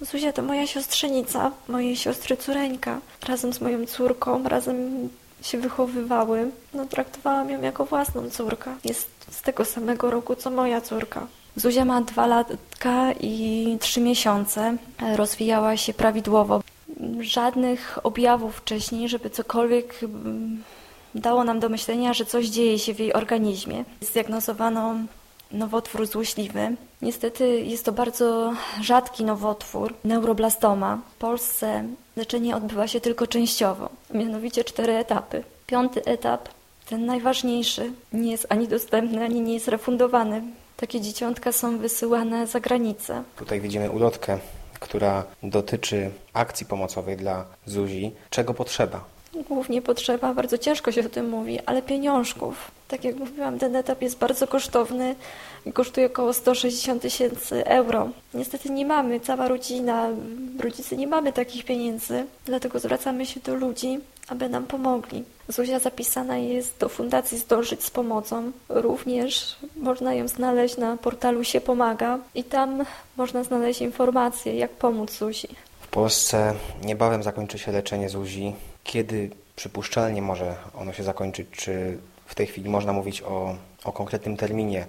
Zuzia to moja siostrzenica, mojej siostry córeńka. Razem z moją córką, razem się wychowywały. No, traktowałam ją jako własną córkę. Jest z tego samego roku, co moja córka. Zuzia ma 2 latka i 3 miesiące. Rozwijała się prawidłowo. Żadnych objawów wcześniej, żeby cokolwiek dało nam do myślenia, że coś dzieje się w jej organizmie. Zdiagnozowano nowotwór złośliwy. Niestety jest to bardzo rzadki nowotwór, neuroblastoma. W Polsce leczenie odbywa się tylko częściowo, mianowicie 4 etapy. 5. etap, ten najważniejszy, nie jest ani dostępny, ani nie jest refundowany. Takie dzieciątka są wysyłane za granicę. Tutaj widzimy ulotkę, która dotyczy akcji pomocowej dla Zuzi. Czego potrzeba? Głównie potrzeba, bardzo ciężko się o tym mówi, ale pieniążków. Tak jak mówiłam, ten etap jest bardzo kosztowny i kosztuje około 160 000 euro. Niestety nie mamy, cała rodzina, rodzice nie mamy takich pieniędzy, dlatego zwracamy się do ludzi, aby nam pomogli. Zuzia zapisana jest do Fundacji Zdążyć z Pomocą. Również można ją znaleźć na portalu Się Pomaga i tam można znaleźć informacje, jak pomóc Zuzi. W Polsce niebawem zakończy się leczenie Zuzi. Kiedy przypuszczalnie może ono się zakończyć? Czy w tej chwili można mówić o konkretnym terminie,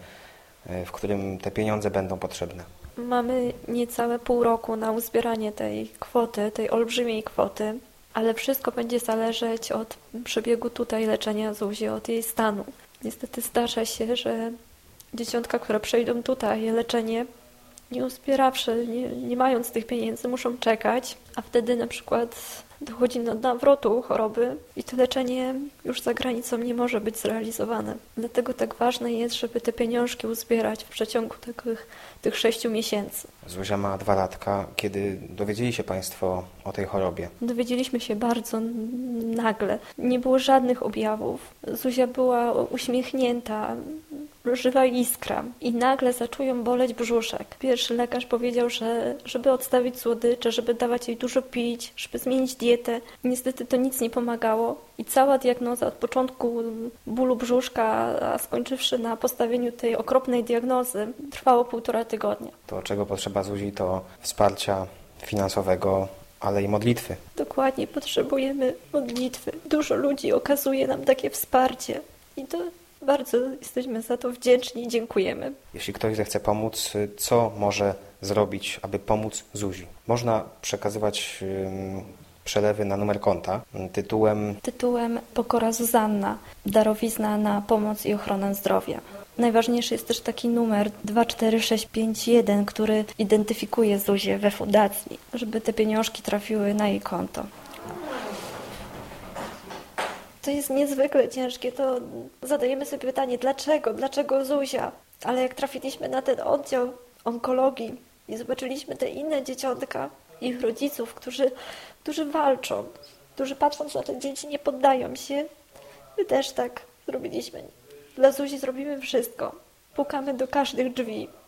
w którym te pieniądze będą potrzebne? Mamy niecałe pół roku na uzbieranie tej kwoty, tej olbrzymiej kwoty, ale wszystko będzie zależeć od przebiegu tutaj leczenia Zuzi, od jej stanu. Niestety zdarza się, że dzieciątka, które przejdą tutaj leczenie, nie uzbierawszy, nie mając tych pieniędzy, muszą czekać, a wtedy na przykład dochodzi do nawrotu choroby i to leczenie już za granicą nie może być zrealizowane. Dlatego tak ważne jest, żeby te pieniążki uzbierać w przeciągu tych 6 miesięcy. Zuzia ma 2 latka. Kiedy dowiedzieli się Państwo o tej chorobie? Dowiedzieliśmy się bardzo nagle. Nie było żadnych objawów. Zuzia była uśmiechnięta, żywa iskra i nagle zaczął ją boleć brzuszek. Pierwszy lekarz powiedział, że żeby odstawić słodycze, żeby dawać jej dużo pić, żeby zmienić dietę. Niestety to nic nie pomagało i cała diagnoza od początku bólu brzuszka, a skończywszy na postawieniu tej okropnej diagnozy, trwało 1,5 tygodnia. To, czego potrzeba Zuzi, to wsparcia finansowego, ale i modlitwy. Dokładnie, potrzebujemy modlitwy. Dużo ludzi okazuje nam takie wsparcie i to bardzo jesteśmy za to wdzięczni i dziękujemy. Jeśli ktoś zechce pomóc, co może zrobić, aby pomóc Zuzi? Można przekazywać przelewy na numer konta Tytułem Pokora Zuzanna, darowizna na pomoc i ochronę zdrowia. Najważniejszy jest też taki numer 24651, który identyfikuje Zuzię we fundacji, żeby te pieniążki trafiły na jej konto. To jest niezwykle ciężkie, to zadajemy sobie pytanie, dlaczego Zuzia? Ale jak trafiliśmy na ten oddział onkologii i zobaczyliśmy te inne dzieciątka, ich rodziców, którzy walczą, którzy patrząc na te dzieci nie poddają się, my też tak zrobiliśmy. Dla Zuzi zrobimy wszystko. Pukamy do każdych drzwi.